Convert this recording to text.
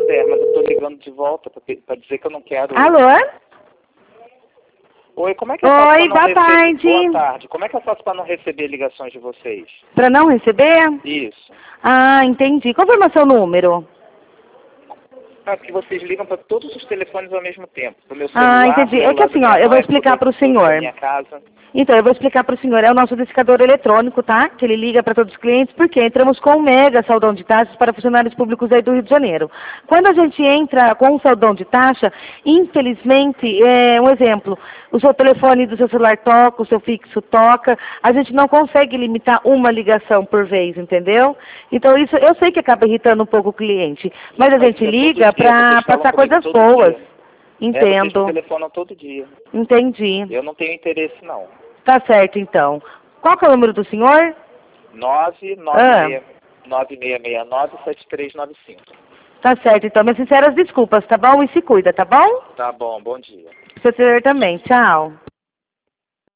Santander, mas eu estou ligando de volta para dizer que eu não quero... Alô? Oi, como é que eu faço Oi, boa tarde. Boa tarde. Como é que eu faço para não receber ligações de vocês? Para não receber? Isso. Ah, entendi. Confirma seu número. Ah, porque vocês ligam para todos os telefones ao mesmo tempo. Pro meu celular, Ah, entendi. É que assim, ó, eu vou explicar para o senhor. Da minha casa. Então, eu vou explicar para o senhor. É o nosso decifrador eletrônico, tá? Que ele liga para todos os clientes, porque entramos com um mega saldão de taxas para funcionários públicos aí do Rio de Janeiro. Quando a gente entra com um saldão de taxa, infelizmente, um exemplo, o seu telefone do seu celular toca, o seu fixo toca, a gente não consegue limitar uma ligação por vez, entendeu? Então, isso eu sei que acaba irritando um pouco o cliente, mas a gente liga para passar coisas boas. Entendo. Vocês me telefonam todo dia. Entendi. Eu não tenho interesse, não. Tá certo, então. Qual que é o número do senhor? 99669-7395. Tá certo, então. Minhas sinceras desculpas, tá bom? E se cuida, tá bom? Tá bom, bom dia. Pro senhor também. Tchau.